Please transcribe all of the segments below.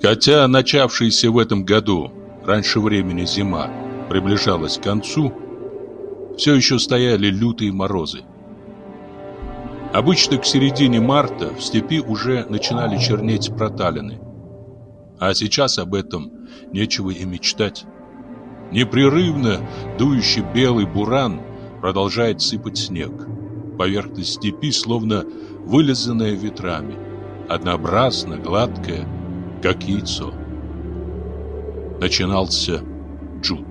Хотя начавшаяся в этом году раньше времени зима приближалась к концу, все еще стояли лютые морозы. Обычно к середине марта в степи уже начинали чернеть проталины. А сейчас об этом нечего и мечтать. Непрерывно дующий белый буран продолжает сыпать снег. Поверхность степи словно вылизанная ветрами, однообразно гладкая, как яйцо. Начинался джут.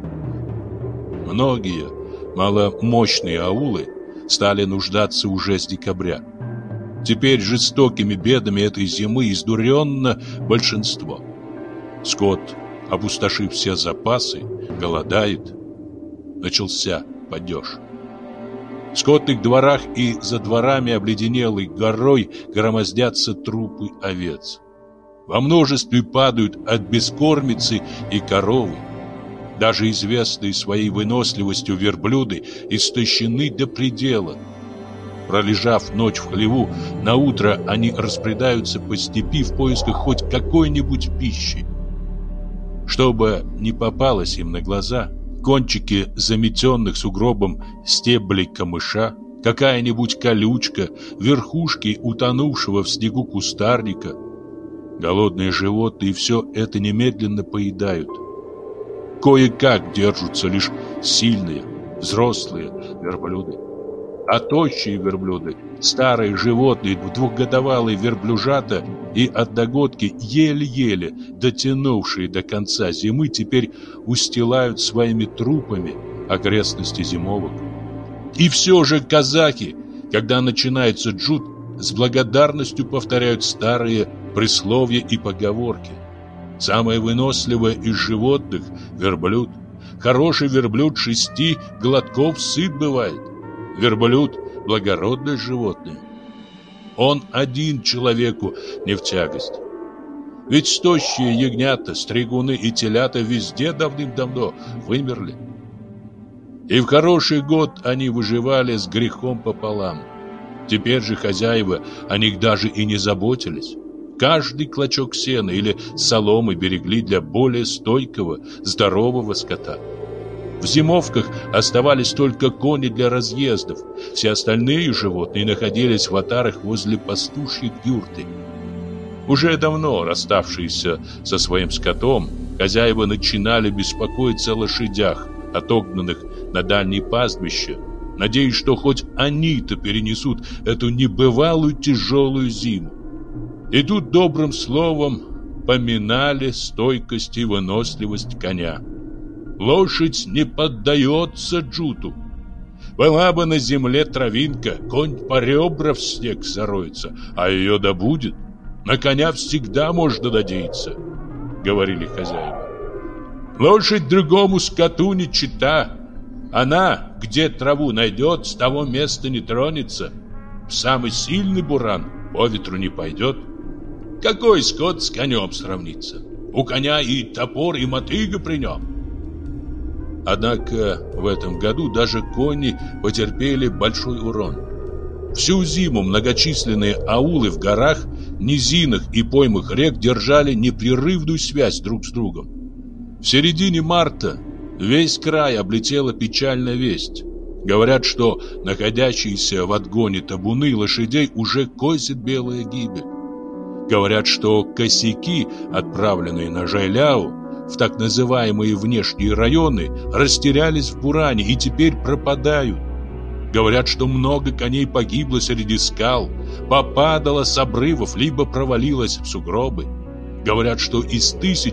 Многие маломощные аулы стали нуждаться уже с декабря. Теперь жестокими бедами этой зимы издуренно большинство. Скот, опустошив все запасы, голодает. Начался падеж. В скотных дворах и за дворами обледенелой горой громоздятся трупы овец. Во множестве падают от бескормицы и коровы. Даже известные своей выносливостью верблюды истощены до предела. Пролежав ночь в хлеву, наутро они разбредаются по степи в поисках хоть какой-нибудь пищи. Чтобы не попалось им на глаза, кончики заметенных сугробом стеблей камыша, какая-нибудь колючка, верхушки утонувшего в снегу кустарника. Голодные животные все это немедленно поедают. Кое-как держатся лишь сильные, взрослые верблюды. А тощие верблюды, старые животные, двухгодовалые верблюжата и одногодки, еле-еле дотянувшие до конца зимы, теперь устилают своими трупами окрестности зимовок. И все же казаки, когда начинается джут, с благодарностью повторяют старые присловия и поговорки. Самое выносливое из животных – верблюд. Хороший верблюд 6 глотков сыт бывает. Верблюд – благородное животное. Он один человеку не в тягость. Ведь тощие ягнята, стригуны и телята везде давным-давно вымерли. И в хороший год они выживали с грехом пополам. Теперь же хозяева о них даже и не заботились. Каждый клочок сена или соломы берегли для более стойкого, здорового скота. В зимовках оставались только кони для разъездов. Все остальные животные находились в отарах возле пастушьей юрты. Уже давно расставшиеся со своим скотом, хозяева начинали беспокоиться о лошадях, отогнанных на дальние пастбища, надеясь, что хоть они-то перенесут эту небывалую тяжелую зиму. И тут добрым словом поминали стойкость и выносливость коня. Лошадь не поддается джуту. Была бы на земле травинка, конь по ребра в снег зароется, а ее добудет. На коня всегда можно надеяться, говорили хозяева. Лошадь другому скоту не чета. Она, где траву найдет, с того места не тронется. В самый сильный буран по ветру не пойдет. Какой скот с конем сравнится? У коня и топор, и мотыга при нем. Однако в этом году даже кони потерпели большой урон. Всю зиму многочисленные аулы в горах, низинах и поймах рек держали непрерывную связь друг с другом. В середине марта весь край облетела печальная весть. Говорят, что находящиеся в отгоне табуны лошадей уже косит белая гибель. Говорят, что косяки, отправленные на Жайляу в так называемые внешние районы, растерялись в буране и теперь пропадают. Говорят, что много коней погибло среди скал, попадало с обрывов, либо провалилось в сугробы. Говорят, что из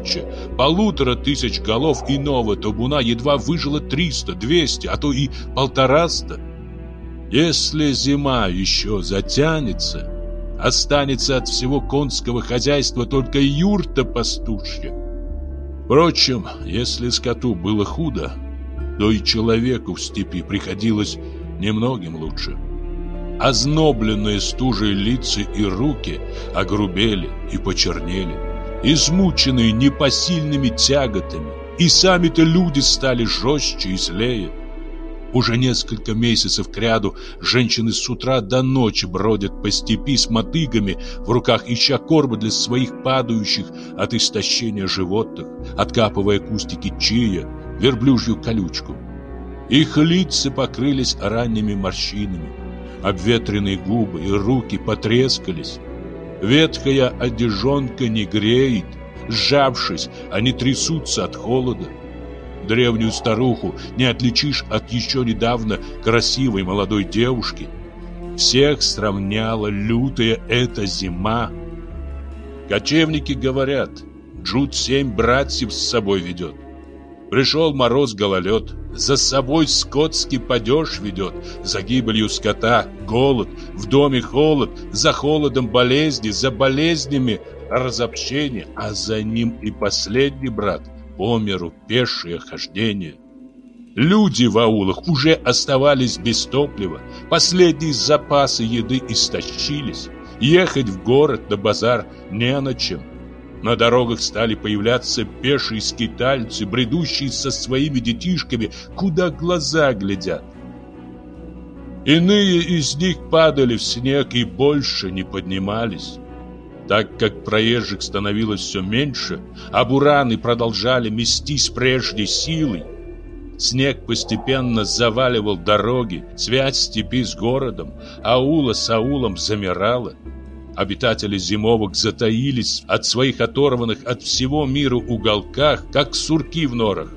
1500 голов иного табуна едва выжило 300, 200, а то и 150. Если зима еще затянется, останется от всего конского хозяйства только юрта пастушья. Впрочем, если скоту было худо, то и человеку в степи приходилось немногим лучше. Ознобленные стужей лица и руки огрубели и почернели, измученные непосильными тяготами, и сами-то люди стали жестче и злее. Уже несколько месяцев кряду женщины с утра до ночи бродят по степи с мотыгами в руках, ища корма для своих падающих от истощения животных, откапывая кустики чия, верблюжью колючку. Их лица покрылись ранними морщинами, обветренные губы и руки потрескались. Ветхая одежонка не греет, сжавшись, они трясутся от холода. Древнюю старуху не отличишь от еще недавно красивой молодой девушки. Всех сравняла лютая эта зима. Кочевники говорят, Джуд 7 братьев с собой ведет. Пришел мороз-гололед, за собой скотский падеж ведет, за гибелью скота голод, в доме холод, за холодом болезни, за болезнями разобщение, а за ним и последний брат по миру пешее хождение. Люди в аулах уже оставались без топлива, последние запасы еды истощились, ехать в город на базар не на чем. На дорогах стали появляться пешие скитальцы, бредущие со своими детишками, куда глаза глядят. Иные из них падали в снег и больше не поднимались. Так как проезжих становилось все меньше, а бураны продолжали местись прежней силой, снег постепенно заваливал дороги, связь степи с городом, аула с аулом замирала. Обитатели зимовок затаились от своих оторванных от всего мира уголках, как сурки в норах.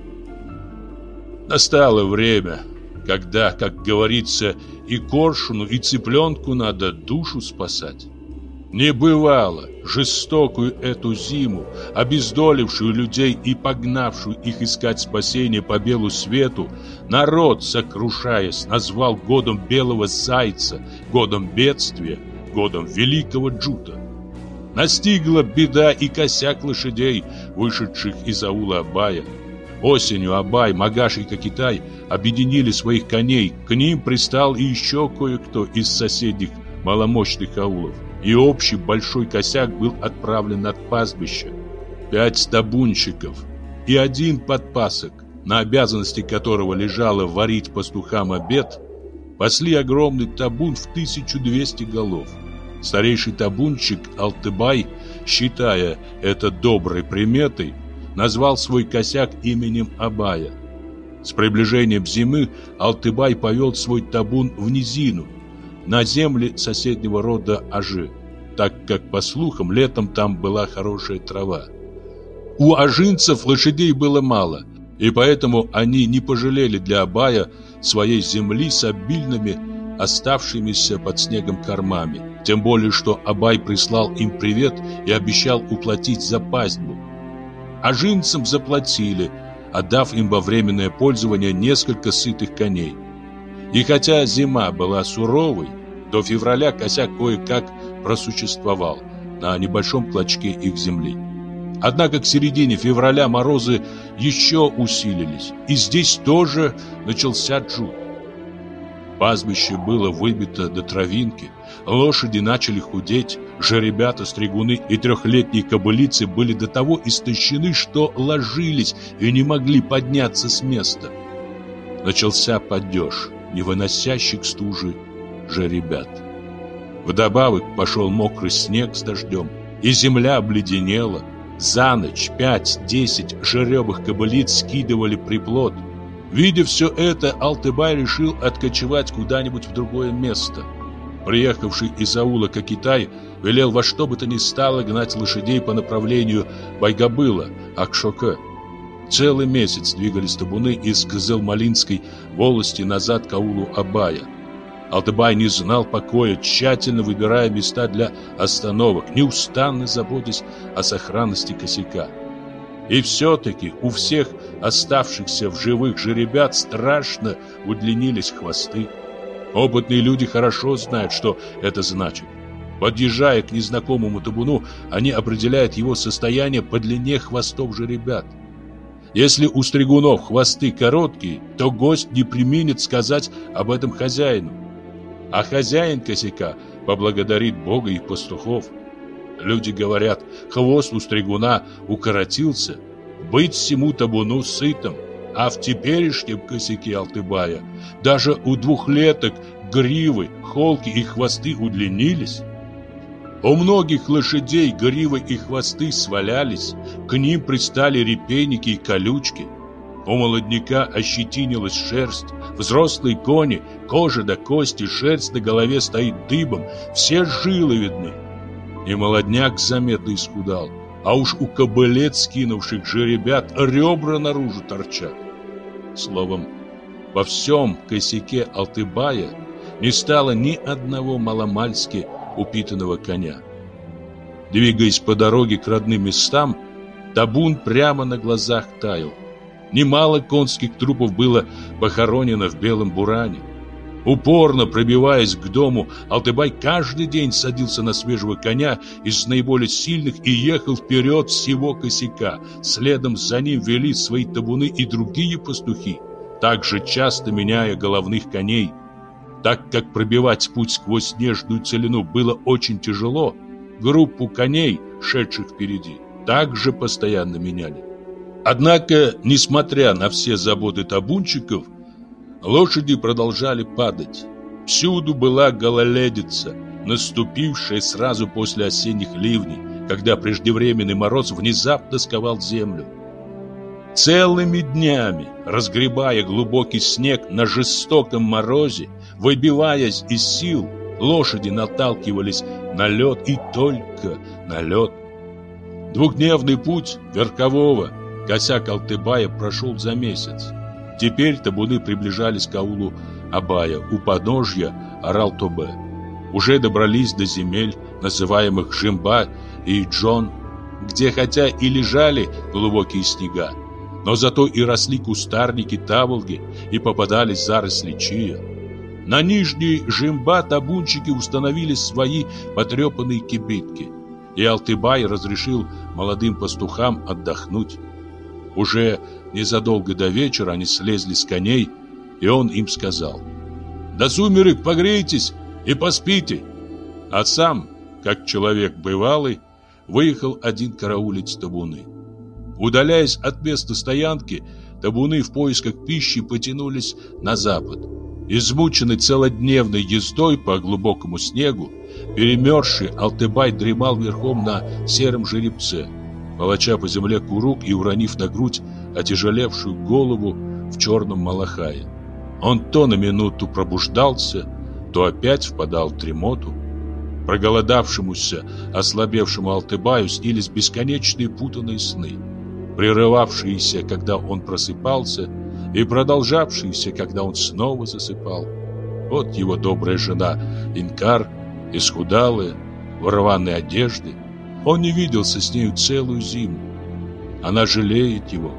Настало время, когда, как говорится, и коршуну, и цыпленку надо душу спасать. Не бывало жестокую эту зиму, обездолившую людей и погнавшую их искать спасения по белу свету, народ, сокрушаясь, назвал годом белого зайца, годом бедствия, годом великого Джута. Настигла беда и косяк лошадей, вышедших из аула Абая. Осенью Абай, Магаш и Кокитай объединили своих коней, к ним пристал и еще кое-кто из соседних маломощных аулов, и общий большой косяк был отправлен от пастбища. 5 табунщиков и 1 подпасок, на обязанности которого лежало варить пастухам обед, пасли огромный табун в 1200 голов. Старейший табунщик Алтыбай, считая это доброй приметой, назвал свой косяк именем Абая. С приближением зимы Алтыбай повел свой табун в низину, на земли соседнего рода Ажи, так как, по слухам, летом там была хорошая трава. У ажинцев лошадей было мало, и поэтому они не пожалели для Абая своей земли с обильными, оставшимися под снегом кормами, тем более, что Абай прислал им привет и обещал уплатить за пастьбу. Ажинцам заплатили, отдав им во временное пользование несколько сытых коней. И хотя зима была суровой, до февраля косяк кое-как просуществовал на небольшом клочке их земли. Однако к середине февраля морозы еще усилились, и здесь тоже начался джут. Пастбище было выбито до травинки, лошади начали худеть, жеребята, стригуны и 3-летние кобылицы были до того истощены, что ложились и не могли подняться с места. Начался падеж, не выносящий к стуже жеребят. Вдобавок пошел мокрый снег с дождем, и земля обледенела. За ночь 5-10 жеребых кобылиц скидывали приплод. Видя все это, Алтыбай решил откочевать куда-нибудь в другое место. Приехавший из аула Кокитай велел во что бы то ни стало гнать лошадей по направлению Байгабыла, Акшока. Целый месяц двигались табуны из Кызылмалинской волости назад к аулу Абая. Алтыбай не знал покоя, тщательно выбирая места для остановок, неустанно заботясь о сохранности косяка. И все-таки у всех оставшихся в живых жеребят страшно удлинились хвосты. Опытные люди хорошо знают, что это значит. Подъезжая к незнакомому табуну, они определяют его состояние по длине хвостов жеребят. Если у стригунов хвосты короткие, то гость не преминет сказать об этом хозяину. А хозяин косяка поблагодарит Бога и пастухов. Люди говорят, хвост у стригуна укоротился, быть всему табуну сытым. А в теперешнем косяке Алтыбая даже у двухлеток гривы, холки и хвосты удлинились. У многих лошадей гривы и хвосты свалялись, к ним пристали репейники и колючки. У молодняка ощетинилась шерсть, взрослые кони, кожа до кости, шерсть на голове стоит дыбом, все жилы видны. И молодняк заметно исхудал, а уж у кобылет, скинувших жеребят, ребра наружу торчат. Словом, во всем косяке Алтыбая не стало ни одного маломальски упитанного коня. Двигаясь по дороге к родным местам, табун прямо на глазах таял. Немало конских трупов было похоронено в белом буране. Упорно пробиваясь к дому, Алтыбай каждый день садился на свежего коня из наиболее сильных и ехал вперед всего косяка. Следом за ним вели свои табуны и другие пастухи, также часто меняя головных коней. Так как пробивать путь сквозь снежную целину было очень тяжело, группу коней, шедших впереди, также постоянно меняли. Однако, несмотря на все заботы табунщиков, лошади продолжали падать. Всюду была гололедица, наступившая сразу после осенних ливней, когда преждевременный мороз внезапно сковал землю. Целыми днями, разгребая глубокий снег на жестоком морозе, выбиваясь из сил, лошади наталкивались на лед и только на лед. Двухдневный путь верхового косяк Алтыбая прошел за месяц. Теперь табуны приближались к аулу Абая у подножья Арал-Тобе. Уже добрались до земель, называемых Жимба и Джон, где хотя и лежали глубокие снега, но зато и росли кустарники таволги и попадались заросли чия. На нижней Жимба табунщики установили свои потрепанные кибитки, и Алтыбай разрешил молодым пастухам отдохнуть. Уже незадолго до вечера они слезли с коней, и он им сказал: «До сумерек погрейтесь и поспите». А сам, как человек бывалый, выехал один караулить табуны. Удаляясь от места стоянки, табуны в поисках пищи потянулись на запад. Измученный целодневной ездой по глубокому снегу, перемерзший Алтыбай дремал верхом на сером жеребце, волоча по земле курук и уронив на грудь отяжелевшую голову в черном малахае. Он то на минуту пробуждался, то опять впадал в дремоту. Проголодавшемуся, ослабевшему Алтыбаю снились бесконечные путанные сны, прерывавшиеся, когда он просыпался, и продолжавшиеся, когда он снова засыпал. Вот его добрая жена Инкар, исхудалая, в рваной одежде. Он не виделся с нею целую зиму. Она жалеет его.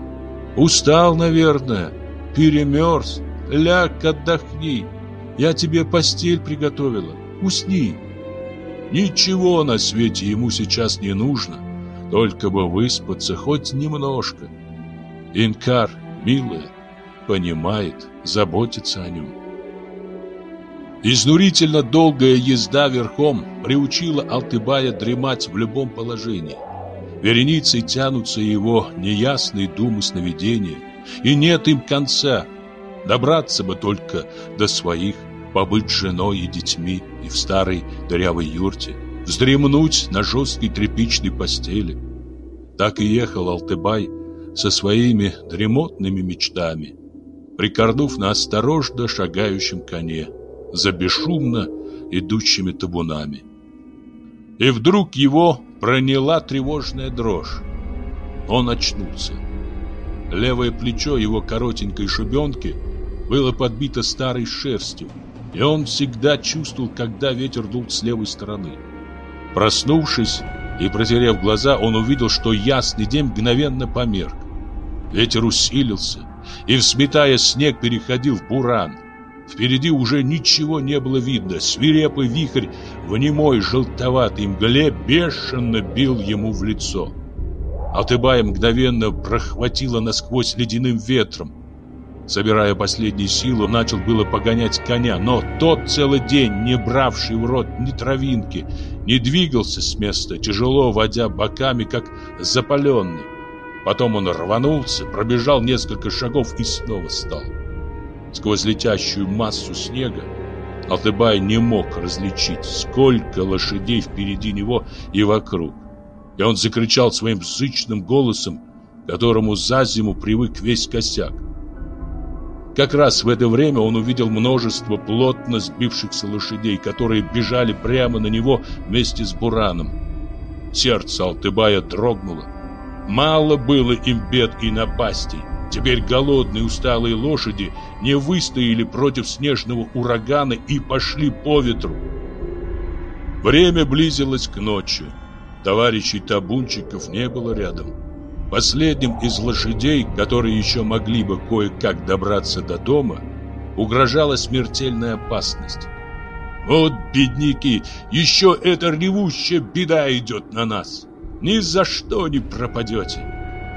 «Устал, наверное, перемерз. Ляг, отдохни. Я тебе постель приготовила. Усни». Ничего на свете ему сейчас не нужно, только бы выспаться хоть немножко. Инкар, милая, понимает, заботится о нем. Изнурительно долгая езда верхом приучила Алтыбая дремать в любом положении. Вереницей тянутся его неясные думы, сновидения, и нет им конца. Добраться бы только до своих, побыть с женой и детьми и в старой дырявой юрте, вздремнуть на жесткой тряпичной постели. Так и ехал Алтыбай со своими дремотными мечтами, прикорнув на осторожно шагающем коне за бесшумно идущими табунами. И вдруг его проняла тревожная дрожь. Он очнулся. Левое плечо его коротенькой шубенки было подбито старой шерстью, и он всегда чувствовал, когда ветер дул с левой стороны. Проснувшись и протерев глаза, он увидел, что ясный день мгновенно померк. Ветер усилился и, взметая снег, переходил в буран. Впереди уже ничего не было видно. Свирепый вихрь в немой желтоватой мгле бешено бил ему в лицо. Алтыбая мгновенно прохватило насквозь ледяным ветром. Собирая последние силы, начал было погонять коня, но тот целый день, не бравший в рот ни травинки, не двигался с места, тяжело водя боками, как запаленный. Потом он рванулся, пробежал несколько шагов и снова стал. Сквозь летящую массу снега Алтыбай не мог различить, сколько лошадей впереди него и вокруг. И он закричал своим зычным голосом, к которому за зиму привык весь Косяк. Как раз в это время он увидел множество плотно сбившихся лошадей, которые бежали прямо на него вместе с Бураном. Сердце Алтыбая дрогнуло. Мало было им бед и напастей. Теперь голодные усталые лошади не выстояли против снежного урагана и пошли по ветру. Время близилось к ночи. Товарищей табунчиков не было рядом. Последним из лошадей, которые еще могли бы кое-как добраться до дома, угрожала смертельная опасность. «Вот, бедняки, еще эта ревущая беда идет на нас! Ни за что не пропадете!»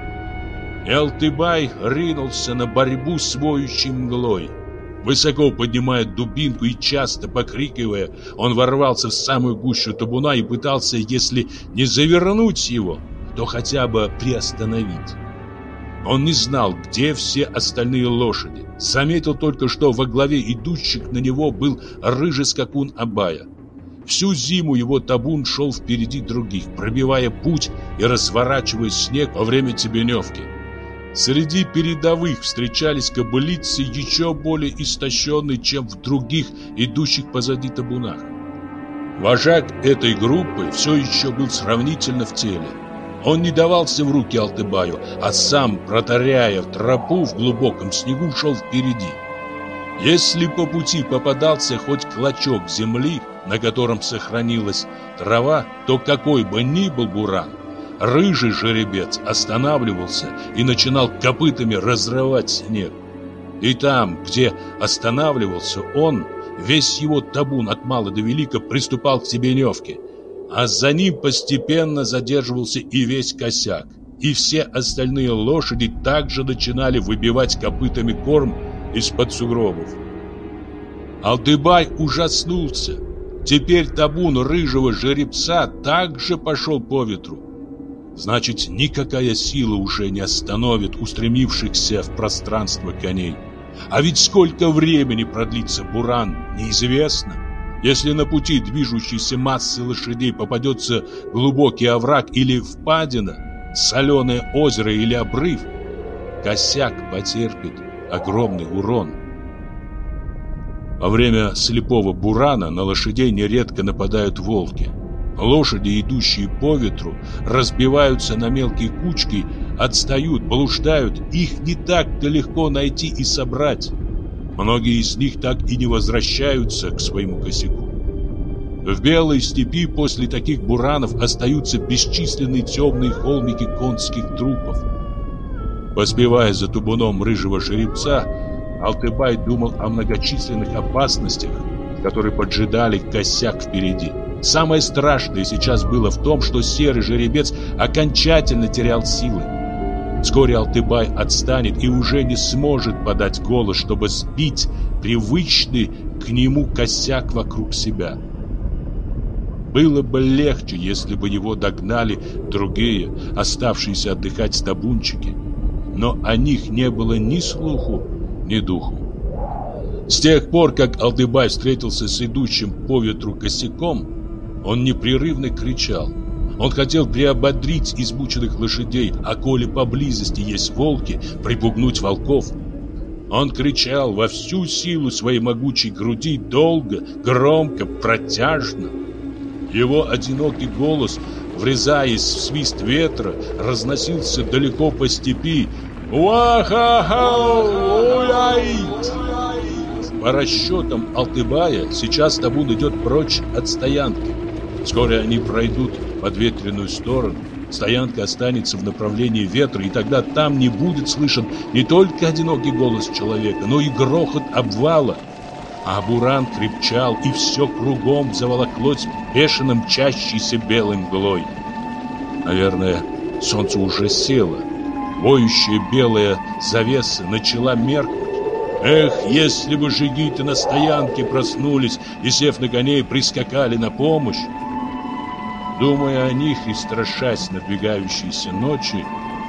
И Алтыбай ринулся на борьбу с воющей мглой. Высоко поднимая дубинку и часто покрикивая, он ворвался в самую гущу табуна и пытался, если не завернуть его, то хотя бы приостановить. Он не знал, где все остальные лошади. Заметил только, что во главе идущих на него был рыжий скакун Абая. Всю зиму его табун шел впереди других, пробивая путь и разворачивая снег во время тебеневки. Среди передовых встречались кобылицы еще более истощенные, чем в других, идущих позади табунах. Вожак этой группы все еще был сравнительно в теле. Он не давался в руки Алтыбаю, а сам, протаряя тропу в глубоком снегу, шел впереди. Если по пути попадался хоть клочок земли, на котором сохранилась трава, то какой бы ни был буран, рыжий жеребец останавливался и начинал копытами разрывать снег. И там, где останавливался он, весь его табун от мала до велика приступал к тебеневке, а за ним постепенно задерживался и весь Косяк, и все остальные лошади также начинали выбивать копытами корм из-под сугробов. Алтыбай ужаснулся. Теперь табун рыжего жеребца также пошел по ветру. Значит, никакая сила уже не остановит устремившихся в пространство коней. А ведь сколько времени продлится буран, неизвестно. Если на пути движущейся массы лошадей попадется глубокий овраг или впадина, соленое озеро или обрыв, Косяк потерпит огромный урон. Во время слепого бурана на лошадей нередко нападают волки. Лошади, идущие по ветру, разбиваются на мелкие кучки, отстают, блуждают, их не так-то легко найти и собрать. Многие из них так и не возвращаются к своему Косяку. В белой степи после таких буранов остаются бесчисленные темные холмики конских трупов. Поспевая за табуном рыжего жеребца, Алтыбай думал о многочисленных опасностях, которые поджидали Косяк впереди. Самое страшное сейчас было в том, что серый жеребец окончательно терял силы. Вскоре Алтыбай отстанет и уже не сможет подать голос, чтобы сбить привычный к нему Косяк вокруг себя. Было бы легче, если бы его догнали другие, оставшиеся отдыхать табунчики. Но о них не было ни слуху, ни духу. С тех пор, как Алтыбай встретился с идущим по ветру Косяком, он непрерывно кричал. Он хотел приободрить измученных лошадей, а коли поблизости есть волки, припугнуть волков. Он кричал во всю силу своей могучей груди, долго, громко, протяжно. Его одинокий голос, врезаясь в свист ветра, разносился далеко по степи. По расчетам Алтыбая, сейчас табун идет прочь от стоянки. Вскоре они пройдут подветренную сторону. Стоянка останется в направлении ветра, и тогда там не будет слышен не только одинокий голос человека, но и грохот обвала. А буран крепчал, и все кругом заволоклось бешено мчащейся белой мглой. Наверное, солнце уже село. Воющая белая завеса начала меркнуть. Эх, если бы жигиты на стоянке проснулись и, сев на коней, прискакали на помощь. Думая о них и страшась надвигающейся ночи,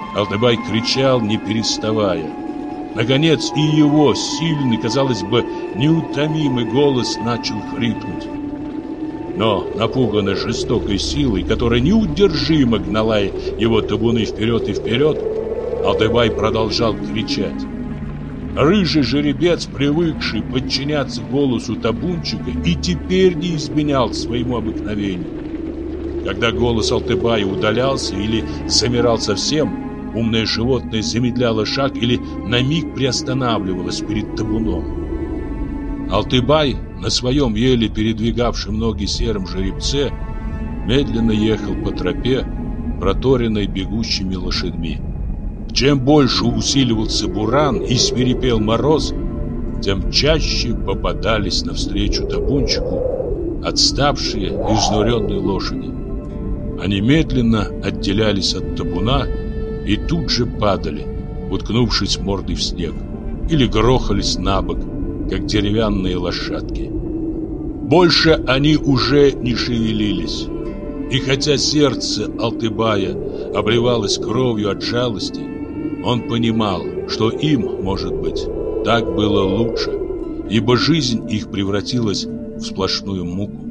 Алтыбай кричал, не переставая. Наконец и его сильный, казалось бы, неутомимый голос начал хрипнуть. Но, напуганный жестокой силой, которая неудержимо гнала его табуны вперед и вперед, Алтыбай продолжал кричать. Рыжий жеребец, привыкший подчиняться голосу табунчика, и теперь не изменял своему обыкновению. Когда голос Алтыбая удалялся или замирал совсем, умное животное замедляло шаг или на миг приостанавливалось перед табуном. Алтыбай на своем еле передвигавшем ноги сером жеребце медленно ехал по тропе, проторенной бегущими лошадьми. Чем больше усиливался буран и свирепел мороз, тем чаще попадались навстречу табунчику отставшие и изнуренные лошади. Они медленно отделялись от табуна и тут же падали, уткнувшись мордой в снег, или грохались на бок, как деревянные лошадки. Больше они уже не шевелились, и хотя сердце Алтыбая обливалось кровью от жалости, он понимал, что им, может быть, так было лучше, ибо жизнь их превратилась в сплошную муку.